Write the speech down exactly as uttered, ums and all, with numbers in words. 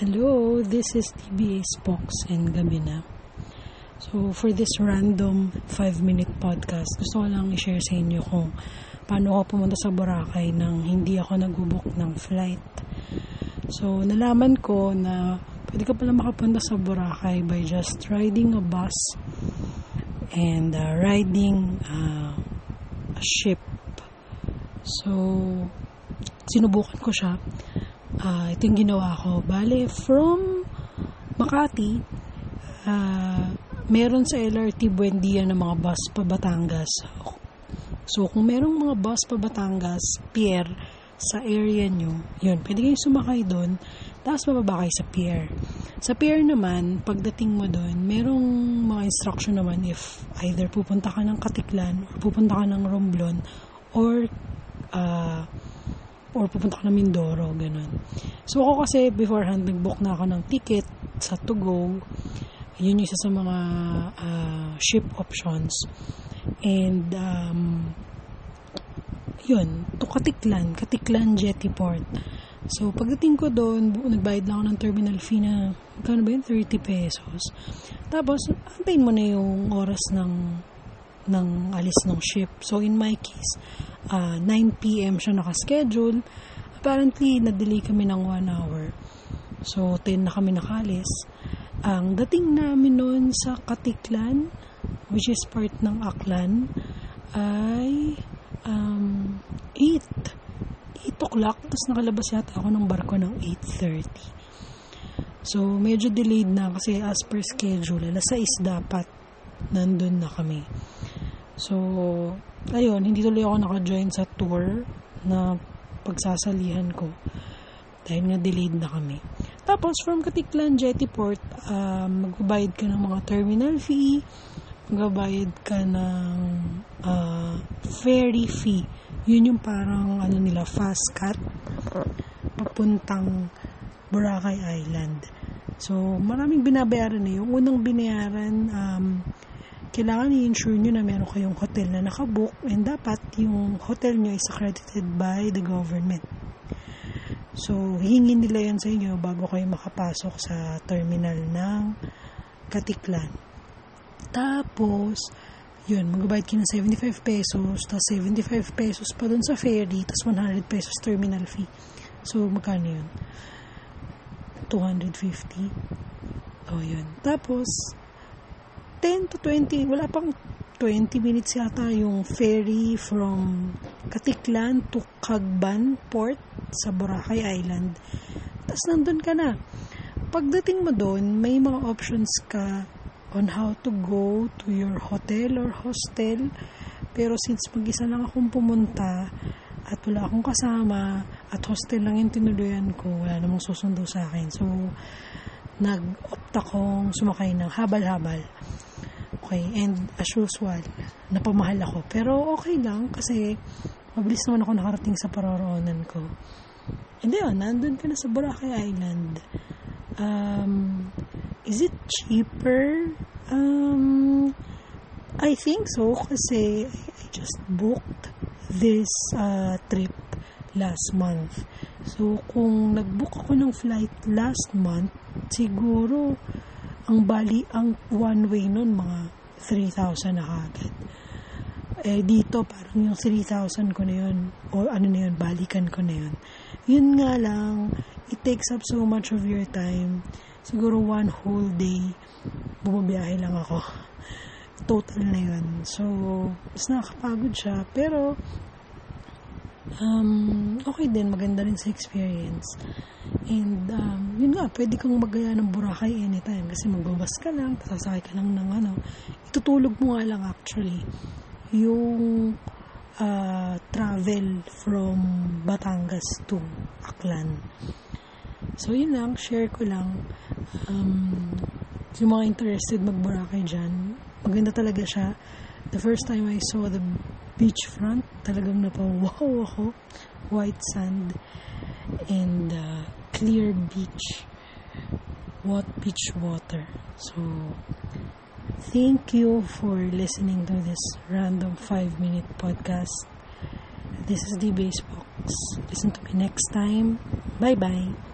Hello, this is T B A Spokes and gabi na. So, for this random five minute podcast, gusto ko lang i-share sa inyo kung paano ako pumunta sa Boracay nang hindi ako nag-book ng flight. So, nalaman ko na pwede ka pala makapunta sa Boracay by just riding a bus and uh, riding uh, a ship. So, sinubukan ko siya. Uh, ito yung ginawa ko. Bale, from Makati, uh, meron sa L R T Buendia ng mga bus pa Batangas. So, kung merong mga bus pa Batangas, pier, sa area nyo, yun, pwede kayong sumakay doon, tapos mababa kayo sa pier. Sa pier naman, pagdating mo doon, merong mga instruction naman if either pupunta ka ng Katiklan, or pupunta ka ng Romblon, or uh, or pupunta ka ng Mindoro, ganun. So, ako kasi beforehand, nag-book na ako ng ticket sa To Go. Yun yung isa sa mga uh, ship options. And, um, yun, to Katiklan, Katiklan Jetty Port. So, pagdating ko doon, nagbayad lang ako ng terminal fee na, magkano ba yun? thirty pesos. Tapos, antayin mo na yung oras ng ng alis ng ship. So, in my case, uh, nine p.m. siya nakaschedule. Apparently, na-delay kami ng one hour. So, ten na kami nakalis. Ang dating namin noon sa Katiklan, which is part ng Aklan, ay um, eight. eight o'clock. Tapos nakalabas yata ako ng barko ng eight thirty. So, medyo delayed na kasi as per schedule, alas sais dapat nandun na kami. So, ayun, hindi tuloy ako naka-join sa tour na pagsasalihan ko dahil nga delayed na kami. Tapos, from Katiklan Jetty Port, um, magbabayad ka ng mga terminal fee, magbabayad ka ng uh, ferry fee. Yun yung parang, ano nila, fast cut papuntang Boracay Island. So, maraming binabayaran na yung unang binayaran, um, kailangan i-insure nyo na meron kayong hotel na nakabook and dapat yung hotel nyo is accredited by the government. So, hingin nila yan sa inyo bago kayo makapasok sa terminal ng Katiklan. Tapos, yun, magbabayad kayo ng seventy-five pesos, tapos seventy-five pesos pa dun sa ferry, tapos one hundred pesos terminal fee. So, magkano yun? two hundred fifty. O, yun. Tapos, ten to twenty, wala pang twenty minutes yata yung ferry from Katiklan to Cagban Port sa Boracay Island. Tapos nandun ka na. Pagdating mo doon, may mga options ka on how to go to your hotel or hostel. Pero since mag-isa lang akong pumunta at wala akong kasama at hostel lang yung tinuluyan ko, wala namang susundo sa akin. So, nag-opt akong sumakay ng habal-habal. Okay, and as usual, napamahal ako. Pero okay lang kasi mabilis naman ako nakarating sa paroroonan ko. And yun, nandun ka na sa Boracay Island. Um, is it cheaper? Um, I think so kasi I just booked this uh, trip last month. So, kung nag-book ako ng flight last month, siguro ang bali, ang one way nun, mga three thousand na kagad. Eh, dito, parang yung three thousand ko na yun, o ano na yun, balikan ko na yun. Yun nga lang, it takes up so much of your time. Siguro one whole day, bumabiyahe lang ako. Total na yun. So, mas nakakapagod siya. Pero, um, okay din, maganda rin sa experience. And, um, yun nga, pwede kang magaya ng Boracay anytime kasi magbabas ka lang, sasakay ka lang ng ano, itutulog mo nga lang actually yung uh, travel from Batangas to Aklan. So, yun lang, share ko lang. Um, yung mga interested mag-Boracay dyan, maganda talaga siya. The first time I saw the beachfront, talagang napawaw ako. White sand and uh, clear beach. What beach water. So, thank you for listening to this random five minute podcast. This is D B A Spokes. Listen to me next time. Bye bye.